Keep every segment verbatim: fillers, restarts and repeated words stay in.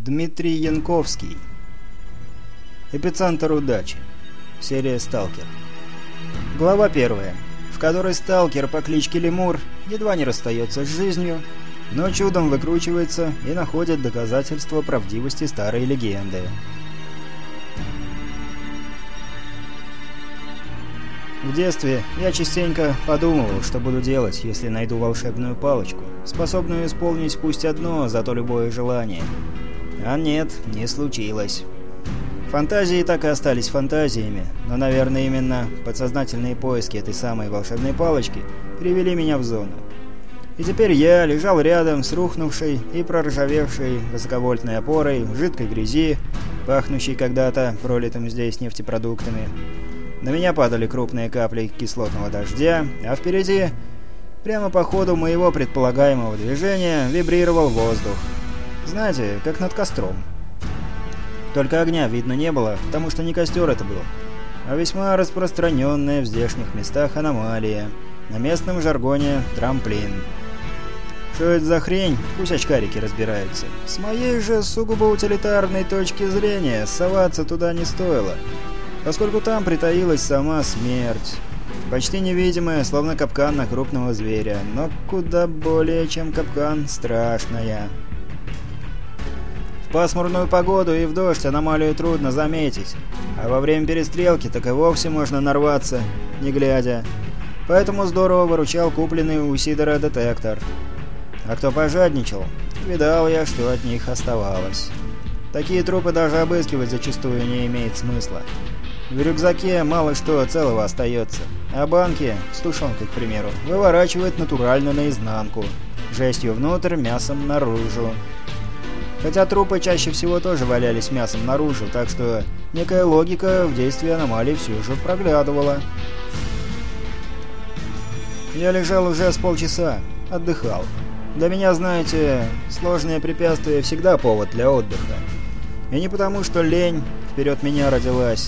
Дмитрий Янковский. Эпицентр удачи. Серия «Сталкер». Глава первая, в которой сталкер по кличке Лемур едва не расстается с жизнью, но чудом выкручивается и находит доказательства правдивости старой легенды. В детстве я частенько подумывал, что буду делать, если найду волшебную палочку, способную исполнить пусть одно, зато любое желание. А нет, не случилось. Фантазии так и остались фантазиями, но, наверное, именно подсознательные поиски этой самой волшебной палочки привели меня в зону. И теперь я лежал рядом с рухнувшей и проржавевшей высоковольтной опорой в жидкой грязи, пахнущей когда-то пролитым здесь нефтепродуктами. На меня падали крупные капли кислотного дождя, а впереди, прямо по ходу моего предполагаемого движения, вибрировал воздух. Знаете, как над костром. Только огня видно не было, потому что не костер это был, а весьма распространенная в здешних местах аномалия, на местном жаргоне трамплин. Что это за хрень, пусть очкарики разбираются. С моей же сугубо утилитарной точки зрения соваться туда не стоило, поскольку там притаилась сама смерть, почти невидимая, словно капкан на крупного зверя, но куда более, чем капкан, страшная. В пасмурную погоду и в дождь аномалию трудно заметить, а во время перестрелки так и вовсе можно нарваться, не глядя. Поэтому здорово выручал купленный у Сидора детектор. А кто пожадничал, видал я, что от них оставалось. Такие трупы даже обыскивать зачастую не имеет смысла. В рюкзаке мало что целого остается, а банки, с тушенкой, к примеру, выворачивают натурально наизнанку, жестью внутрь, мясом наружу. Хотя трупы чаще всего тоже валялись мясом наружу, так что некая логика в действии аномалий все же проглядывала. Я лежал уже с полчаса, отдыхал. Для меня, знаете, сложные препятствия всегда повод для отдыха. И не потому, что лень вперед меня родилась.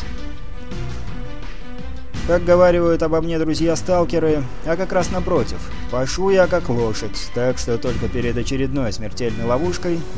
Как говаривают обо мне друзья-сталкеры, а как раз напротив. Пашу я как лошадь, так что только перед очередной смертельной ловушкой и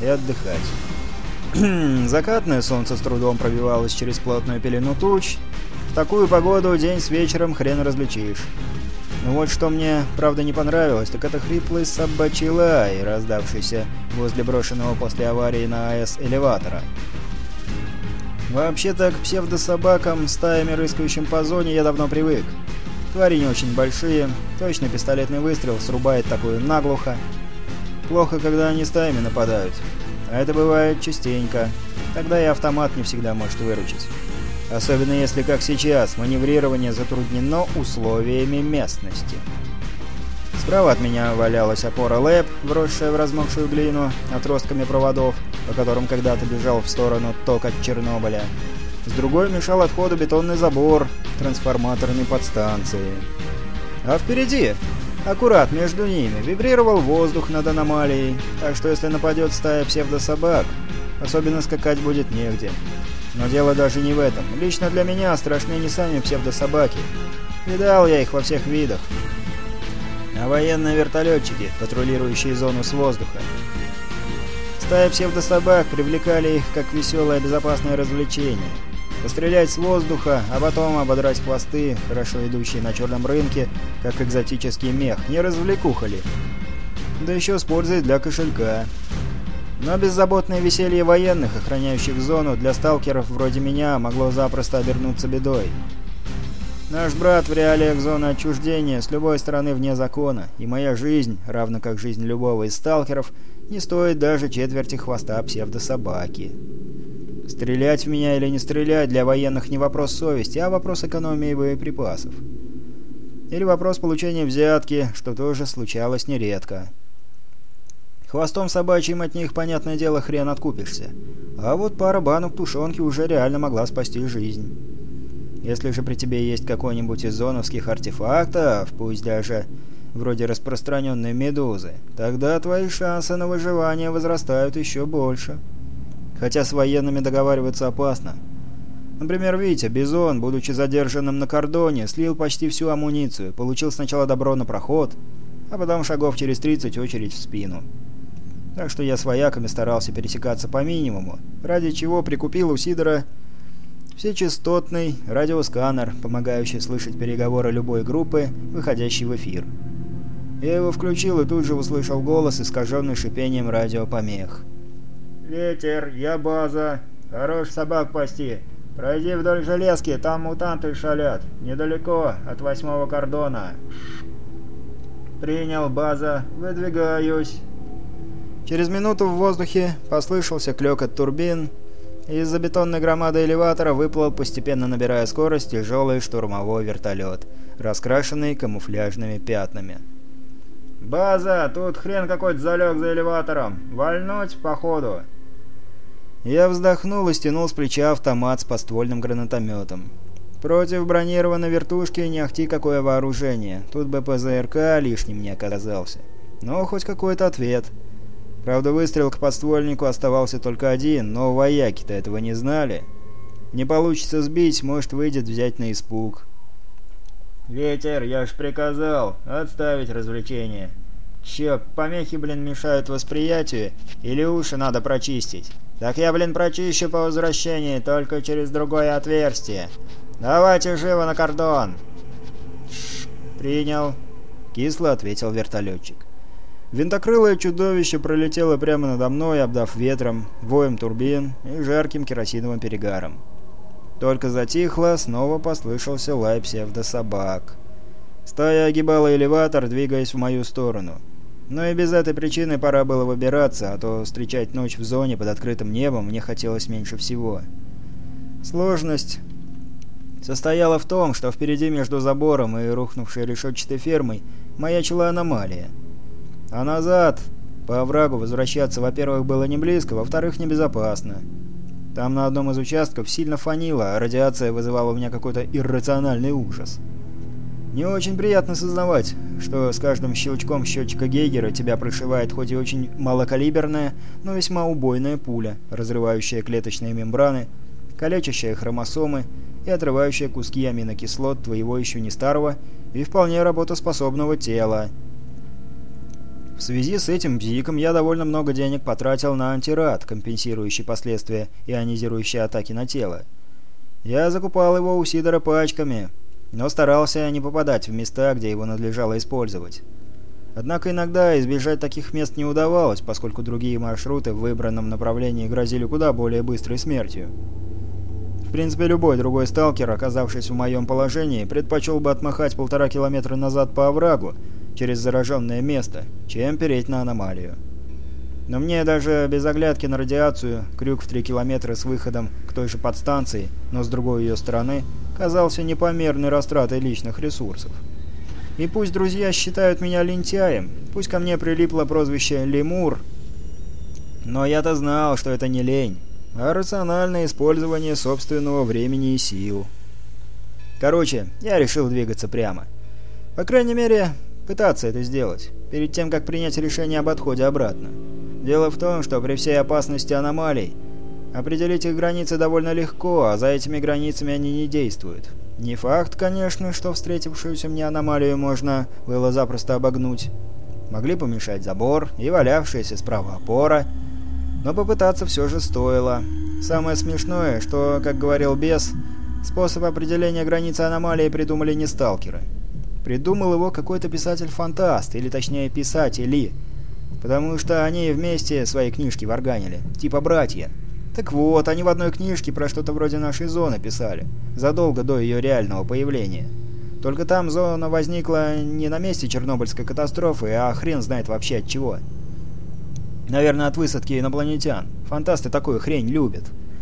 отдыхать. Закатное солнце с трудом пробивалось через плотную пелену туч. В такую погоду день с вечером хрен различишь. Но вот что мне, правда, не понравилось, так это хриплый собачий лай, раздавшийся возле брошенного после аварии на АЭС элеватора. Вообще-то к псевдособакам, стаями рыскающим по зоне, я давно привык. Твари не очень большие, точно пистолетный выстрел срубает такую наглухо. Плохо, когда они стаями нападают. А это бывает частенько. Тогда и автомат не всегда может выручить. Особенно если, как сейчас, маневрирование затруднено условиями местности. Справа от меня валялась опора ЛЭП, вросшая в размокшую глину отростками проводов, по которым когда-то бежал в сторону ток от Чернобыля. С другой мешал отходу бетонный забор трансформаторной подстанции. А впереди, аккурат между ними, вибрировал воздух над аномалией, так что если нападет стая псевдособак, особенно скакать будет негде. Но дело даже не в этом. Лично для меня страшны не сами псевдособаки. Видал я их во всех видах. А военные вертолетчики, патрулирующие зону с воздуха. Стаи псевдособак привлекали их как веселое безопасное развлечение. Пострелять с воздуха, а потом ободрать хвосты, хорошо идущие на черном рынке, как экзотический мех, не развлекуха ли? Да еще с пользой для кошелька. Но беззаботное веселье военных, охраняющих зону, для сталкеров вроде меня могло запросто обернуться бедой. Наш брат в реалиях зоны отчуждения с любой стороны вне закона, и моя жизнь, равно как жизнь любого из сталкеров, не стоит даже четверти хвоста псевдособаки. Стрелять в меня или не стрелять для военных не вопрос совести, а вопрос экономии боеприпасов. Или вопрос получения взятки, что тоже случалось нередко. Хвостом собачьим от них, понятное дело, хрен откупишься. А вот пара банок тушенки уже реально могла спасти жизнь. Если же при тебе есть какой-нибудь из зоновских артефактов, пусть даже вроде распространенной медузы, тогда твои шансы на выживание возрастают еще больше. Хотя с военными договариваться опасно. Например, Витя, Бизон, будучи задержанным на кордоне, слил почти всю амуницию, получил сначала добро на проход, а потом шагов через тридцать очередь в спину. так что я с вояками старался пересекаться по минимуму, ради чего прикупил у Сидора всечастотный радиосканер, помогающий слышать переговоры любой группы, выходящей в эфир. Я его включил и тут же услышал голос, искаженный шипением радиопомех. «Ветер, я база. Хорош собак пасти. Пройди вдоль железки, там мутанты шалят. Недалеко, от восьмого кордона». «Принял, база. Выдвигаюсь». Через минуту в воздухе послышался клёкот турбин, и из-за бетонной громады элеватора выплыл, постепенно набирая скорость, тяжелый штурмовой вертолет, раскрашенный камуфляжными пятнами. «База, тут хрен какой-то залег за элеватором. Вальнуть, походу». Я вздохнул и стянул с плеча автомат с подствольным гранатометом. Против бронированной вертушки не ахти какое вооружение. Тут бы ПЗРК лишним не оказался. Но хоть какой-то ответ. Правда, выстрел к подствольнику оставался только один, но вояки-то этого не знали. Не получится сбить, может, выйдет взять на испуг. «Ветер, я ж приказал отставить развлечение. Чё, помехи, блин, мешают восприятию? Или уши надо прочистить? Так я, блин, прочищу по возвращении, только через другое отверстие. Давайте живо на кордон!» «Ш, принял», — кисло ответил вертолетчик. Винтокрылое чудовище пролетело прямо надо мной, обдав ветром, воем турбин и жарким керосиновым перегаром. Только затихло, снова послышался лай псевдособак. Стая огибала элеватор, двигаясь в мою сторону. Но и без этой причины пора было выбираться, а то встречать ночь в зоне под открытым небом мне хотелось меньше всего. Сложность состояла в том, что впереди между забором и рухнувшей решетчатой фермой маячила аномалия. А назад, по оврагу, возвращаться, во-первых, было не близко, во-вторых, небезопасно. Там на одном из участков сильно фанило, а радиация вызывала у меня какой-то иррациональный ужас. Не очень приятно сознавать, что с каждым щелчком счетчика Гейгера тебя прошивает хоть и очень малокалиберная, но весьма убойная пуля, разрывающая клеточные мембраны, калечащая хромосомы и отрывающая куски аминокислот твоего еще не старого и вполне работоспособного тела. В связи с этим бзиком я довольно много денег потратил на антирад, компенсирующий последствия ионизирующей атаки на тело. Я закупал его у Сидора пачками, но старался не попадать в места, где его надлежало использовать. Однако иногда избежать таких мест не удавалось, поскольку другие маршруты в выбранном направлении грозили куда более быстрой смертью. В принципе, любой другой сталкер, оказавшись в моем положении, предпочел бы отмахать полтора километра назад по оврагу, через зараженное место, чем переть на аномалию. Но мне даже без оглядки на радиацию крюк в три километра с выходом к той же подстанции, но с другой ее стороны, казался непомерной растратой личных ресурсов. И пусть друзья считают меня лентяем, пусть ко мне прилипло прозвище «Лемур», но я-то знал, что это не лень, а рациональное использование собственного времени и сил. Короче, я решил двигаться прямо. По крайней мере, пытаться это сделать, перед тем, как принять решение об отходе обратно. Дело в том, что при всей опасности аномалий определить их границы довольно легко, а за этими границами они не действуют. Не факт, конечно, что встретившуюся мне аномалию можно было запросто обогнуть. Могли помешать забор и валявшаяся справа опора, но попытаться все же стоило. Самое смешное, что, как говорил бес, способ определения границы аномалии придумали не сталкеры. Придумал его какой-то писатель-фантаст, или точнее писатели, потому что они вместе свои книжки варганили, типа братья. Так вот, они в одной книжке про что-то вроде нашей зоны писали, задолго до ее реального появления. Только там зона возникла не на месте Чернобыльской катастрофы, а хрен знает вообще от чего. Наверное, от высадки инопланетян. Фантасты такую хрень любят.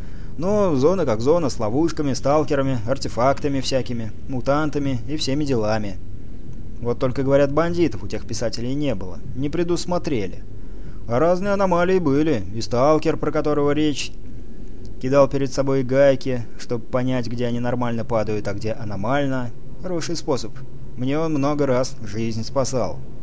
Но зона как зона, с ловушками, сталкерами, артефактами всякими, мутантами и всеми делами. Вот только, говорят, бандитов у тех писателей не было, не предусмотрели. А разные аномалии были, и сталкер, про которого речь, кидал перед собой гайки, чтобы понять, где они нормально падают, а где аномально. Хороший способ. Мне он много раз жизнь спасал.